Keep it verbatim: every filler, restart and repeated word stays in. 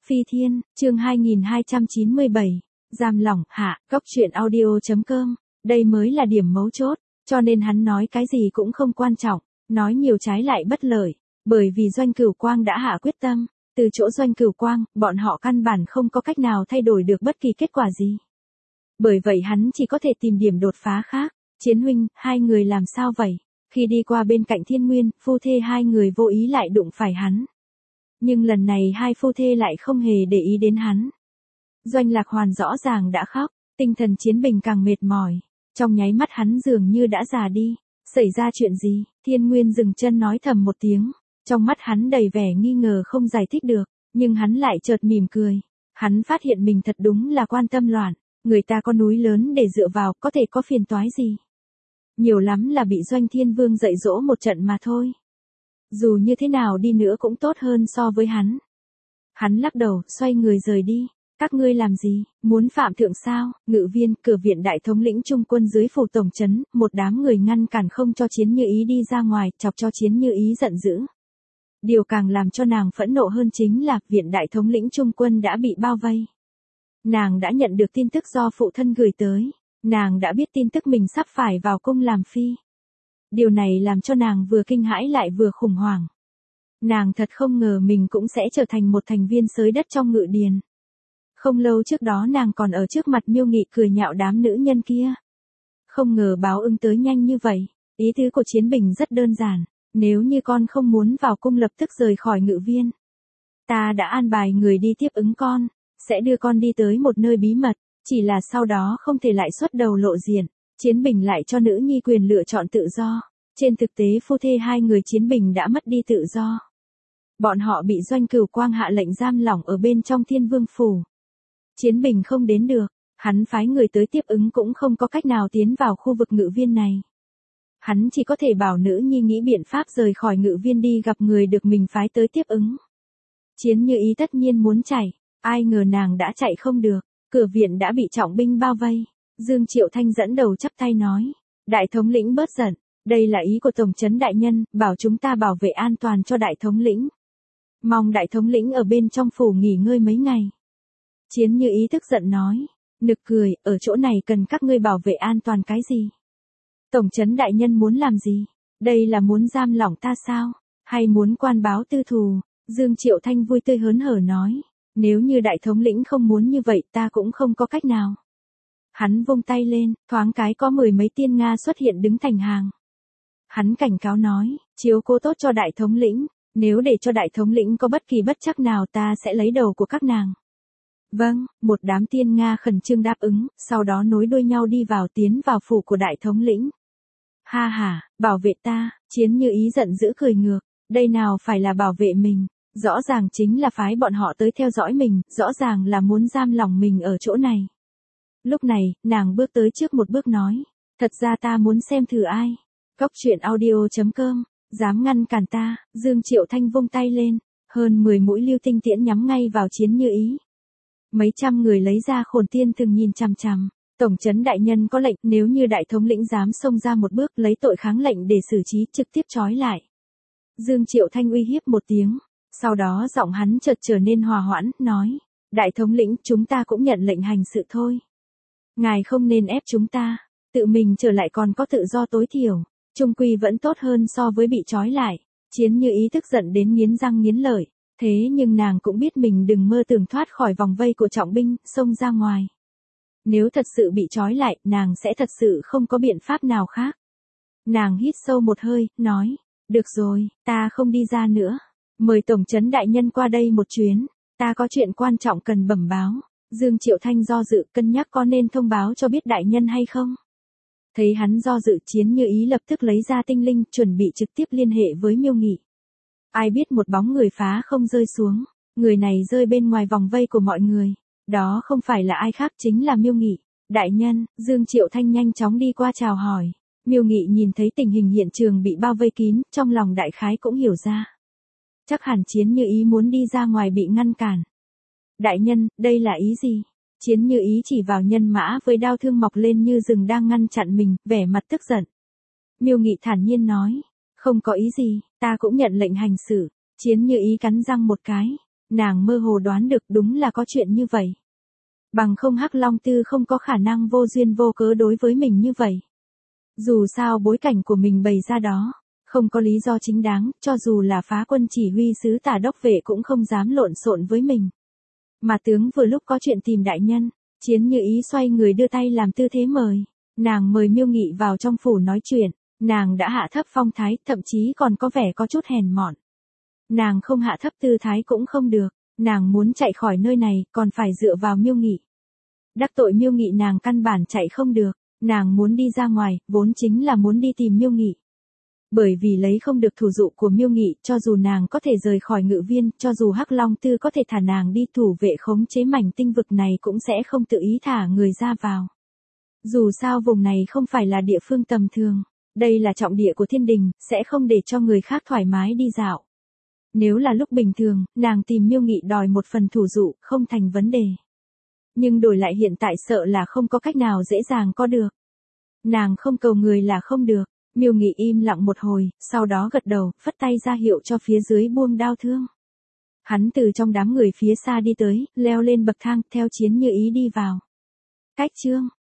Phi Thiên, chương hai nghìn hai trăm chín mươi bảy, giam lỏng, hạ, góc truyện audio.com, đây mới là điểm mấu chốt, cho nên hắn nói cái gì cũng không quan trọng, nói nhiều trái lại bất lợi, bởi vì Doanh Cửu Quang đã hạ quyết tâm, từ chỗ Doanh Cửu Quang, bọn họ căn bản không có cách nào thay đổi được bất kỳ kết quả gì. Bởi vậy hắn chỉ có thể tìm điểm đột phá khác. Chiến huynh, hai người làm sao vậy? Khi đi qua bên cạnh Thiên Nguyên, phu thê hai người vô ý lại đụng phải hắn. Nhưng lần này hai phu thê lại không hề để ý đến hắn. Doanh Lạc Hoàn rõ ràng đã khóc, tinh thần Chiến Bình càng mệt mỏi. Trong nháy mắt hắn dường như đã già đi. Xảy ra chuyện gì? Thiên Nguyên dừng chân nói thầm một tiếng. Trong mắt hắn đầy vẻ nghi ngờ không giải thích được, nhưng hắn lại chợt mỉm cười. Hắn phát hiện mình thật đúng là quan tâm loạn. Người ta có núi lớn để dựa vào, có thể có phiền toái gì. Nhiều lắm là bị Doanh Thiên Vương dạy dỗ một trận mà thôi. Dù như thế nào đi nữa cũng tốt hơn so với hắn. Hắn lắc đầu, xoay người rời đi. Các ngươi làm gì, muốn phạm thượng sao? Ngự viên, cửa viện đại thống lĩnh trung quân dưới phủ tổng trấn, một đám người ngăn cản không cho Chiến Như Ý đi ra ngoài, chọc cho Chiến Như Ý giận dữ. Điều càng làm cho nàng phẫn nộ hơn chính là, viện đại thống lĩnh trung quân đã bị bao vây. Nàng đã nhận được tin tức do phụ thân gửi tới. Nàng đã biết tin tức mình sắp phải vào cung làm phi. Điều này làm cho nàng vừa kinh hãi lại vừa khủng hoảng. Nàng thật không ngờ mình cũng sẽ trở thành một thành viên xới đất trong ngự điền. Không lâu trước đó nàng còn ở trước mặt Miêu Nghị cười nhạo đám nữ nhân kia. Không ngờ báo ứng tới nhanh như vậy. Ý tứ của Chiến Bình rất đơn giản. Nếu như con không muốn vào cung lập tức rời khỏi ngự viên. Ta đã an bài người đi tiếp ứng con. Sẽ đưa con đi tới một nơi bí mật. Chỉ là sau đó không thể lại xuất đầu lộ diện. Chiến Bình lại cho nữ nhi quyền lựa chọn tự do. Trên thực tế phu thê hai người Chiến Bình đã mất đi tự do. Bọn họ bị Doanh Cửu Quang hạ lệnh giam lỏng ở bên trong Thiên Vương phủ. Chiến Bình không đến được. Hắn phái người tới tiếp ứng cũng không có cách nào tiến vào khu vực ngự viên này. Hắn chỉ có thể bảo nữ nhi nghĩ biện pháp rời khỏi ngự viên đi gặp người được mình phái tới tiếp ứng. Chiến Như Ý tất nhiên muốn chạy. Ai ngờ nàng đã chạy không được. Cửa viện đã bị trọng binh bao vây. Dương Triệu Thanh dẫn đầu chắp tay nói. Đại thống lĩnh bớt giận. Đây là ý của Tổng trấn đại nhân, bảo chúng ta bảo vệ an toàn cho đại thống lĩnh. Mong đại thống lĩnh ở bên trong phủ nghỉ ngơi mấy ngày. Chiến Như Ý tức giận nói. Nực cười, ở chỗ này cần các ngươi bảo vệ an toàn cái gì? Tổng trấn đại nhân muốn làm gì? Đây là muốn giam lỏng ta sao? Hay muốn quan báo tư thù? Dương Triệu Thanh vui tươi hớn hở nói. Nếu như đại thống lĩnh không muốn như vậy ta cũng không có cách nào. Hắn vung tay lên, thoáng cái có mười mấy tiên Nga xuất hiện đứng thành hàng. Hắn cảnh cáo nói, chiếu cố tốt cho đại thống lĩnh, nếu để cho đại thống lĩnh có bất kỳ bất trắc nào ta sẽ lấy đầu của các nàng. Vâng, một đám tiên Nga khẩn trương đáp ứng, sau đó nối đuôi nhau đi vào tiến vào phủ của đại thống lĩnh. Ha ha, bảo vệ ta, Chiến Như Ý giận dữ cười ngược, đây nào phải là bảo vệ mình. Rõ ràng chính là phái bọn họ tới theo dõi mình, rõ ràng là muốn giam lỏng mình ở chỗ này. Lúc này, nàng bước tới trước một bước nói, thật ra ta muốn xem thử ai. Góc truyện audio.com, dám ngăn cản ta, Dương Triệu Thanh vung tay lên, hơn mười mũi lưu tinh tiễn nhắm ngay vào Chiến Như Ý. Mấy trăm người lấy ra khổn tiên từng nhìn chằm chằm, Tổng trấn đại nhân có lệnh, nếu như đại thống lĩnh dám xông ra một bước lấy tội kháng lệnh để xử trí trực tiếp trói lại. Dương Triệu Thanh uy hiếp một tiếng. Sau đó giọng hắn chợt trở nên hòa hoãn, nói. Đại thống lĩnh, chúng ta cũng nhận lệnh hành sự thôi. Ngài không nên ép chúng ta. Tự mình trở lại còn có tự do tối thiểu. Trung quy vẫn tốt hơn so với bị trói lại. Chiến Như Ý tức giận đến nghiến răng nghiến lợi. Thế nhưng nàng cũng biết mình đừng mơ tưởng thoát khỏi vòng vây của trọng binh, xông ra ngoài. Nếu thật sự bị trói lại, nàng sẽ thật sự không có biện pháp nào khác. Nàng hít sâu một hơi, nói. Được rồi, ta không đi ra nữa. Mời Tổng trấn đại nhân qua đây một chuyến, ta có chuyện quan trọng cần bẩm báo. Dương Triệu Thanh do dự cân nhắc có nên thông báo cho biết đại nhân hay không. Thấy hắn do dự Chiến Như Ý lập tức lấy ra tinh linh chuẩn bị trực tiếp liên hệ với Miêu Nghị. Ai biết một bóng người phá không rơi xuống, người này rơi bên ngoài vòng vây của mọi người. Đó không phải là ai khác chính là Miêu Nghị. Đại nhân, Dương Triệu Thanh nhanh chóng đi qua chào hỏi. Miêu Nghị nhìn thấy tình hình hiện trường bị bao vây kín, trong lòng đại khái cũng hiểu ra. Chắc hẳn Chiến Như Ý muốn đi ra ngoài bị ngăn cản. Đại nhân, đây là ý gì? Chiến Như Ý chỉ vào nhân mã với đao thương mọc lên như rừng đang ngăn chặn mình, vẻ mặt tức giận. Miêu Nghị thản nhiên nói, không có ý gì, ta cũng nhận lệnh hành xử. Chiến Như Ý cắn răng một cái. nàng mơ hồ đoán được đúng là có chuyện như vậy. Bằng không Hắc Long Tư không có khả năng vô duyên vô cớ đối với mình như vậy. Dù sao bối cảnh của mình bày ra đó, không có lý do chính đáng, cho dù là phá quân chỉ huy sứ Tả đốc vệ cũng không dám lộn xộn với mình. Mà tướng vừa lúc có chuyện tìm đại nhân, Chiến Như Ý xoay người đưa tay làm tư thế mời. Nàng mời Miêu Nghị vào trong phủ nói chuyện, nàng đã hạ thấp phong thái, thậm chí còn có vẻ có chút hèn mọn. Nàng không hạ thấp tư thái cũng không được, nàng muốn chạy khỏi nơi này, còn phải dựa vào Miêu Nghị. Đắc tội Miêu Nghị nàng căn bản chạy không được, nàng muốn đi ra ngoài, vốn chính là muốn đi tìm Miêu Nghị. Bởi vì lấy không được thủ dụ của Miêu Nghị, cho dù nàng có thể rời khỏi Ngự Viên, cho dù Hắc Long Tư có thể thả nàng đi, thủ vệ khống chế mảnh tinh vực này cũng sẽ không tự ý thả người ra vào. Dù sao vùng này không phải là địa phương tầm thường, đây là trọng địa của thiên đình, sẽ không để cho người khác thoải mái đi dạo. Nếu là lúc bình thường, nàng tìm Miêu Nghị đòi một phần thủ dụ, không thành vấn đề. Nhưng đổi lại hiện tại sợ là không có cách nào dễ dàng có được. Nàng không cầu người là không được. Miêu Nghị im lặng một hồi, sau đó gật đầu, phất tay ra hiệu cho phía dưới buông đao thương. Hắn từ trong đám người phía xa đi tới, leo lên bậc thang, theo Chiến Như Ý đi vào. Cách chương